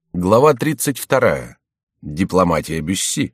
Глава 32. Дипломатия Бюсси.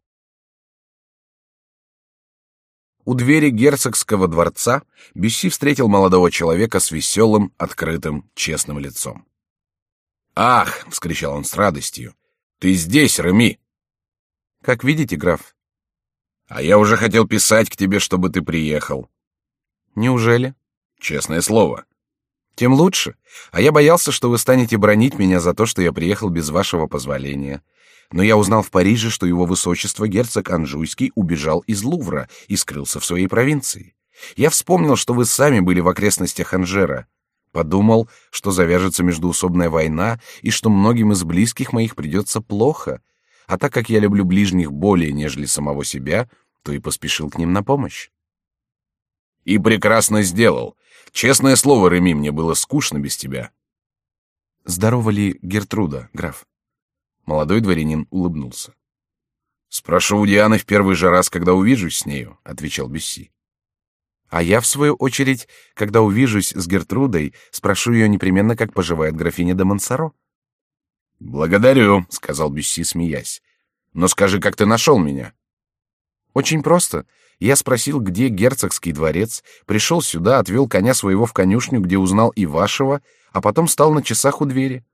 У двери герцогского дворца Бюсси встретил молодого человека с веселым, открытым, честным лицом. «Ах!» — вскричал он с радостью. «Ты здесь, Реми!» «Как видите, граф». «А я уже хотел писать к тебе, чтобы ты приехал». «Неужели?» «Честное слово». «Тем лучше. А я боялся, что вы станете бранить меня за то, что я приехал без вашего позволения. Но я узнал в Париже, что его высочество герцог Анжуйский убежал из Лувра и скрылся в своей провинции. Я вспомнил, что вы сами были в окрестностях Анжера. Подумал, что завяжется междоусобная война и что многим из близких моих придется плохо. А так как я люблю ближних более, нежели самого себя, то и поспешил к ним на помощь». «И прекрасно сделал. Честное слово, Реми, мне было скучно без тебя». «Здорова ли Гертруда, граф?» Молодой дворянин улыбнулся. «Спрошу у Дианы в первый же раз, когда увижусь с нею», — отвечал Бюсси. «А я, в свою очередь, когда увижусь с Гертрудой, спрошу ее непременно, как поживает графиня де Монсоро». «Благодарю», — сказал Бюсси, смеясь. «Но скажи, как ты нашел меня?» «Очень просто. Я спросил, где герцогский дворец, пришел сюда, отвел коня своего в конюшню, где узнал и вашего, а потом стал на часах у двери».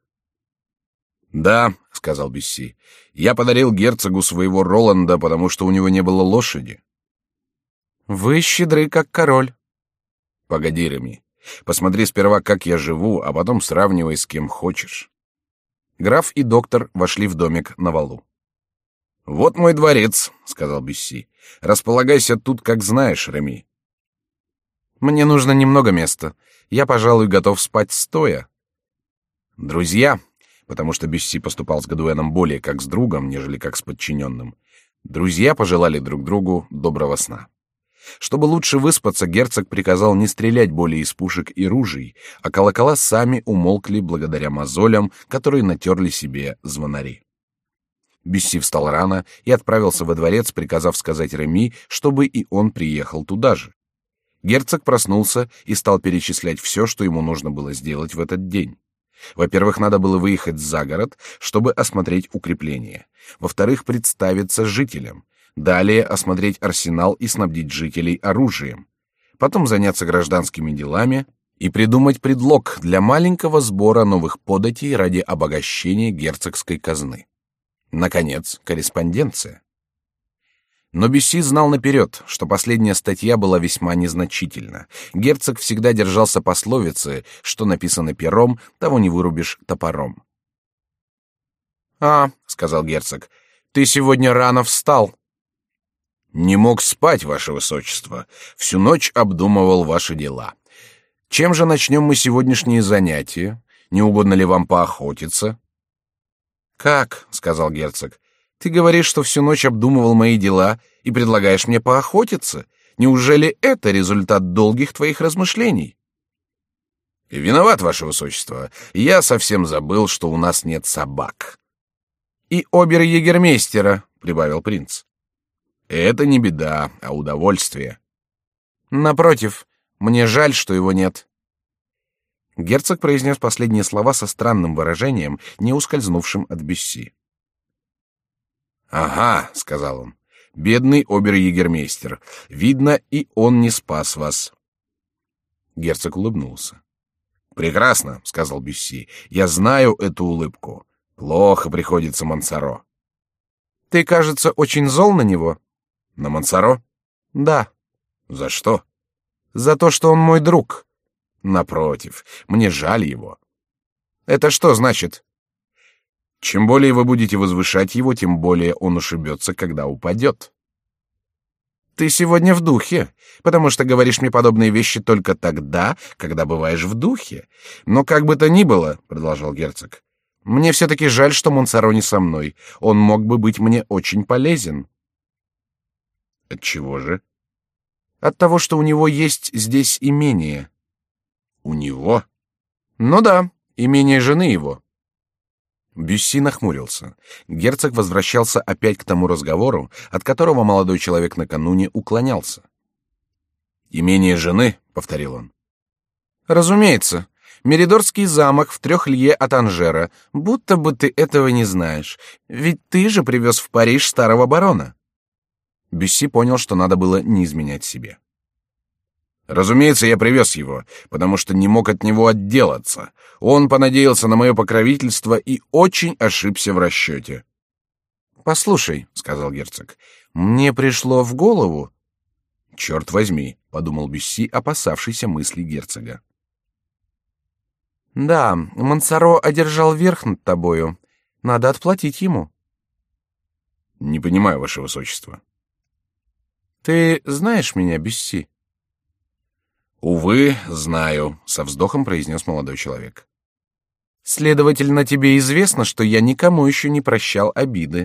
«Да», — сказал Бюсси, — «я подарил герцогу своего Роланда, потому что у него не было лошади». «Вы щедры, как король». «Погоди, Реми, посмотри сперва, как я живу, а потом сравнивай с кем хочешь». Граф и доктор вошли в домик на валу. «Вот мой дворец», — сказал Бюсси. «Располагайся тут, как знаешь, Реми». «Мне нужно немного места. Я, пожалуй, готов спать стоя». Друзья, потому что Бюсси поступал с Гадуэном более как с другом, нежели как с подчиненным, друзья пожелали друг другу доброго сна. Чтобы лучше выспаться, герцог приказал не стрелять более из пушек и ружей, а колокола сами умолкли благодаря мозолям, которые натерли себе звонари. Бюсси встал рано и отправился во дворец, приказав сказать Реми, чтобы и он приехал туда же. Герцог проснулся и стал перечислять все, что ему нужно было сделать в этот день. Во-первых, надо было выехать за город, чтобы осмотреть укрепления. Во-вторых, представиться жителям. Далее осмотреть арсенал и снабдить жителей оружием. Потом заняться гражданскими делами и придумать предлог для маленького сбора новых податей ради обогащения герцогской казны. Наконец, корреспонденция. Но Бюсси знал наперед, что последняя статья была весьма незначительна. Герцог всегда держался пословицы, что написано пером, того не вырубишь топором. «А, — сказал герцог, — ты сегодня рано встал». «Не мог спать, ваше высочество. Всю ночь обдумывал ваши дела. Чем же начнем мы сегодняшние занятия? Не угодно ли вам поохотиться?» «Как, — сказал герцог, — ты говоришь, что всю ночь обдумывал мои дела и предлагаешь мне поохотиться? Неужели это результат долгих твоих размышлений?» «Виноват, ваше высочество. Я совсем забыл, что у нас нет собак». «И обер-егермейстера», — прибавил принц. «Это не беда, а удовольствие». «Напротив, мне жаль, что его нет». Герцог произнес последние слова со странным выражением, не ускользнувшим от Бюсси. «Ага», — сказал он, — «бедный обер-егермейстер. Видно, и он не спас вас». Герцог улыбнулся. «Прекрасно», — сказал Бюсси, — «я знаю эту улыбку. Плохо приходится Монсоро». «Ты, кажется, очень зол на него?» «На Монсоро?» «Да». «За что?» «За то, что он мой друг». «Напротив, мне жаль его». «Это что значит?» «Чем более вы будете возвышать его, тем более он ушибется, когда упадет». «Ты сегодня в духе, потому что говоришь мне подобные вещи только тогда, когда бываешь в духе. Но как бы то ни было, — продолжал герцог, — мне все-таки жаль, что Монсоро не со мной. Он мог бы быть мне очень полезен». «Отчего же?» «От того, что у него есть здесь имение». «У него?» «Ну да, имение жены его». Бюсси нахмурился. Герцог возвращался опять к тому разговору, от которого молодой человек накануне уклонялся. «Имение жены», — повторил он. «Разумеется. Меридорский замок в 3 лье от Анжера. Будто бы ты этого не знаешь. Ведь ты же привез в Париж старого барона. Бюсси понял, что надо было не изменять себе. Разумеется, я привез его, потому что не мог от него отделаться. Он понадеялся на мое покровительство и очень ошибся в расчете. «Послушай», — сказал герцог, — «мне пришло в голову...» «Черт возьми», — подумал Бюсси, опасавшийся мыслей герцога. «Да, Монсоро одержал верх над тобою. Надо отплатить ему». «Не понимаю, ваше высочество». «Ты знаешь меня, Бюсси?» «Увы, знаю», — со вздохом произнес молодой человек. «Следовательно, тебе известно, что я никому еще не прощал обиды».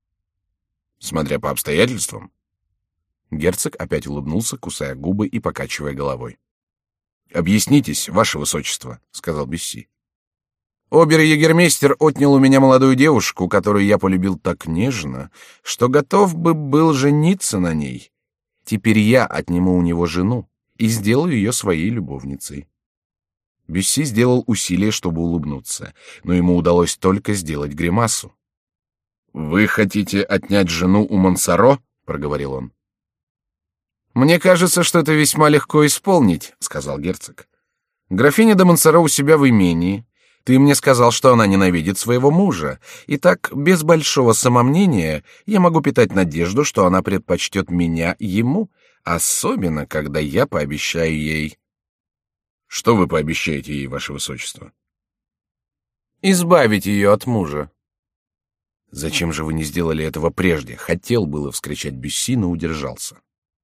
«Смотря по обстоятельствам». Герцог опять улыбнулся, кусая губы и покачивая головой. «Объяснитесь, ваше высочество», — сказал Бюсси. «Обер-егермейстер отнял у меня молодую девушку, которую я полюбил так нежно, что готов бы был жениться на ней. Теперь я отниму у него жену и сделаю ее своей любовницей». Бюсси сделал усилие, чтобы улыбнуться, но ему удалось только сделать гримасу. «Вы хотите отнять жену у Монсоро?» — проговорил он. «Мне кажется, что это весьма легко исполнить», — сказал герцог. «Графиня де Монсоро у себя в имении. Ты мне сказал, что она ненавидит своего мужа, и так, без большого самомнения, я могу питать надежду, что она предпочтет меня ему, особенно, когда я пообещаю ей...» «Что вы пообещаете ей, ваше высочество?» «Избавить ее от мужа». «Зачем же вы не сделали этого прежде?» — хотел было вскричать Бюсси, но удержался.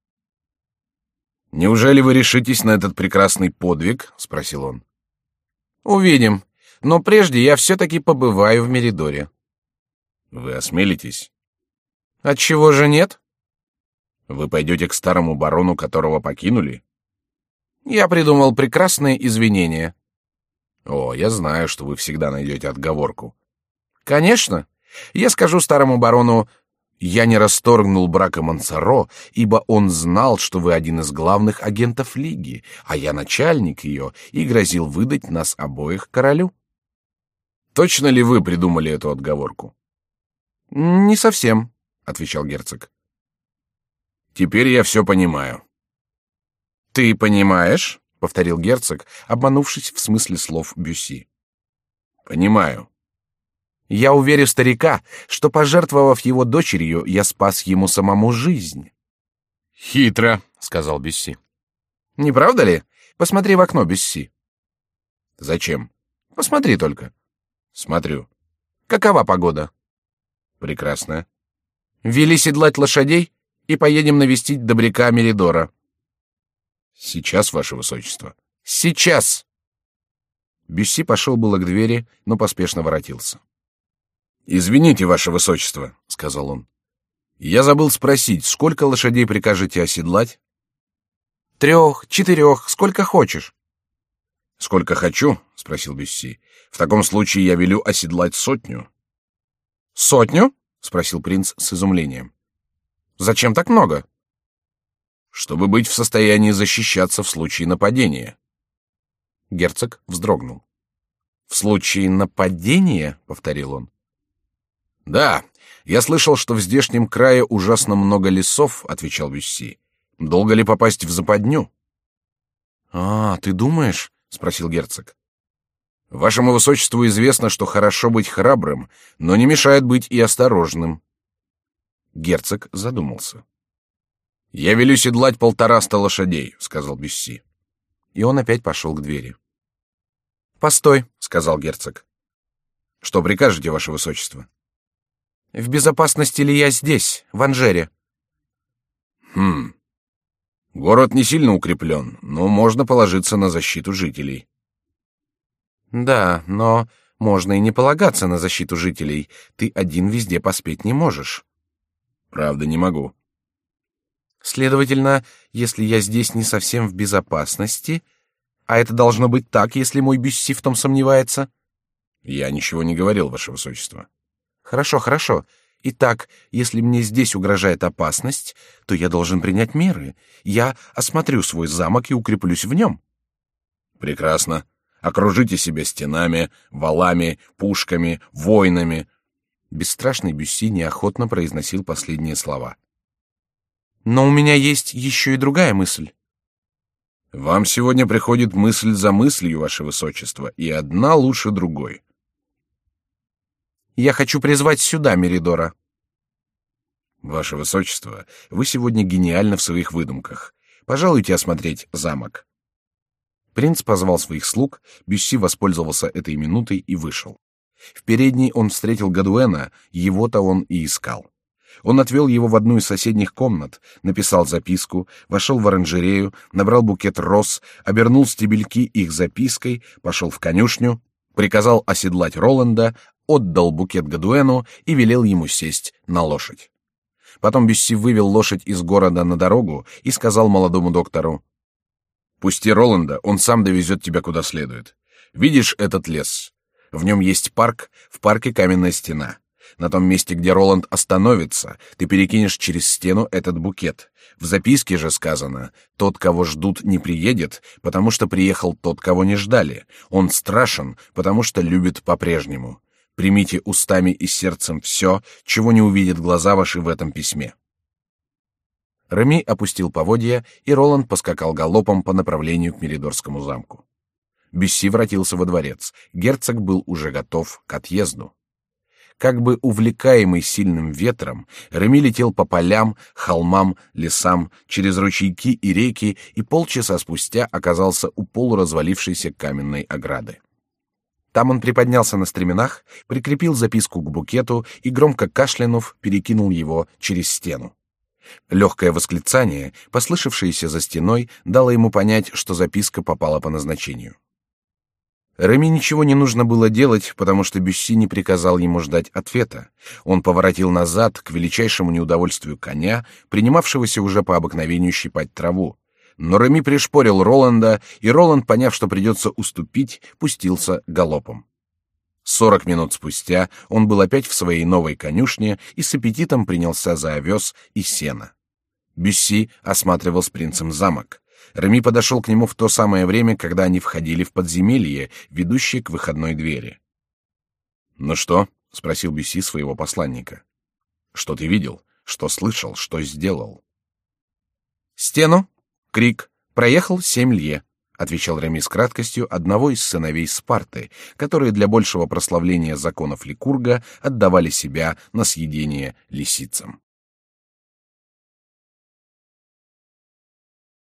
«Неужели вы решитесь на этот прекрасный подвиг?» — спросил он. «Увидим. Но прежде я все-таки побываю в Меридоре». «Вы осмелитесь?» «Отчего же нет?» «Вы пойдете к старому барону, которого покинули?» «Я придумал прекрасные извинения». «О, я знаю, что вы всегда найдете отговорку». «Конечно. Я скажу старому барону: я не расторгнул брака Монсоро, ибо он знал, что вы один из главных агентов Лиги, а я начальник ее и грозил выдать нас обоих королю». «Точно ли вы придумали эту отговорку?» «Не совсем», — отвечал герцог. «Теперь я все понимаю». «Ты понимаешь?» — повторил герцог, обманувшись в смысле слов Бюсси. «Понимаю». «Я уверю старика, что, пожертвовав его дочерью, я спас ему самому жизнь». «Хитро», — сказал Бюсси. «Не правда ли? Посмотри в окно, Бюсси». «Зачем?» «Посмотри только». «Смотрю». «Какова погода?» «Прекрасная». «Вели седлать лошадей и поедем навестить добряка Меридора». «Сейчас, ваше высочество». «Сейчас!» Бюсси пошел было к двери, но поспешно воротился. «Извините, ваше высочество», — сказал он. «Я забыл спросить, сколько лошадей прикажете оседлать?» 3, 4, сколько хочешь». «Сколько хочу?» — спросил Бюсси. «В таком случае я велю оседлать 100». «100?» — спросил принц с изумлением. «Зачем так много?» «Чтобы быть в состоянии защищаться в случае нападения». Герцог вздрогнул. «В случае нападения?» — повторил он. «Да, я слышал, что в здешнем крае ужасно много лесов», — отвечал Бюсси. «Долго ли попасть в западню?» «А, ты думаешь?» — спросил герцог. «Вашему высочеству известно, что хорошо быть храбрым, но не мешает быть и осторожным». Герцог задумался. «Я велю седлать 150 лошадей», — сказал Бюсси. И он опять пошел к двери. «Постой», — сказал герцог. «Что прикажете, ваше высочество?» «В безопасности ли я здесь, в Анжере?» Город не сильно укреплен, но можно положиться на защиту жителей». «Да, но можно и не полагаться на защиту жителей. Ты один везде поспеть не можешь». «Правда, не могу». «Следовательно, если я здесь не совсем в безопасности, а это должно быть так, если мой Бюсси в том сомневается...» «Я ничего не говорил, ваше высочество». «Хорошо, хорошо. Итак, если мне здесь угрожает опасность, то я должен принять меры. Я осмотрю свой замок и укреплюсь в нем». «Прекрасно. Окружите себя стенами, валами, пушками, воинами. Бесстрашный Бюсси неохотно произносил последние слова. Но у меня есть еще и другая мысль. Вам сегодня приходит мысль за мыслью, ваше высочество, и одна лучше другой. Я хочу призвать сюда Меридора. Ваше высочество, вы сегодня гениальны в своих выдумках. Пожалуйте осмотреть замок. Принц позвал своих слуг, Бюсси воспользовался этой минутой и вышел. В передней он встретил Гадуэна, его-то он и искал. Он отвел его в одну из соседних комнат, написал записку, вошел в оранжерею, набрал букет роз, обернул стебельки их запиской, пошел в конюшню, приказал оседлать Роланда, отдал букет Гадуэну и велел ему сесть на лошадь. Потом Бюсси вывел лошадь из города на дорогу и сказал молодому доктору: «Пусти Роланда, он сам довезет тебя куда следует. Видишь этот лес? В нем есть парк, в парке каменная стена. На том месте, где Роланд остановится, ты перекинешь через стену этот букет. В записке же сказано: тот, кого ждут, не приедет, потому что приехал тот, кого не ждали. Он страшен, потому что любит по-прежнему. Примите устами и сердцем все, чего не увидят глаза ваши в этом письме». Реми опустил поводья, и Роланд поскакал галопом по направлению к Меридорскому замку. Бюсси воротился во дворец. Герцог был уже готов к отъезду. Как бы увлекаемый сильным ветром, Реми летел по полям, холмам, лесам, через ручейки и реки, и полчаса спустя оказался у полуразвалившейся каменной ограды. Там он приподнялся на стременах, прикрепил записку к букету и, громко кашлянув, перекинул его через стену. Легкое восклицание, послышавшееся за стеной, дало ему понять, что записка попала по назначению. Реми ничего не нужно было делать, потому что Бюсси не приказал ему ждать ответа. Он поворотил назад к величайшему неудовольствию коня, принимавшегося уже по обыкновению щипать траву. Но Реми пришпорил Роланда, и Роланд, поняв, что придется уступить, пустился галопом. 40 минут спустя он был опять в своей новой конюшне и с аппетитом принялся за овес и сено. Бюсси осматривал с принцем замок. Реми подошел к нему в то самое время, когда они входили в подземелье, ведущее к выходной двери. «Ну что?» — спросил Бюсси своего посланника. «Что ты видел? Что слышал? Что сделал?» «Стену, крик, проехал 7 лье», — отвечал Реми с краткостью одного из сыновей Спарты, которые для большего прославления законов Ликурга отдавали себя на съедение лисицам.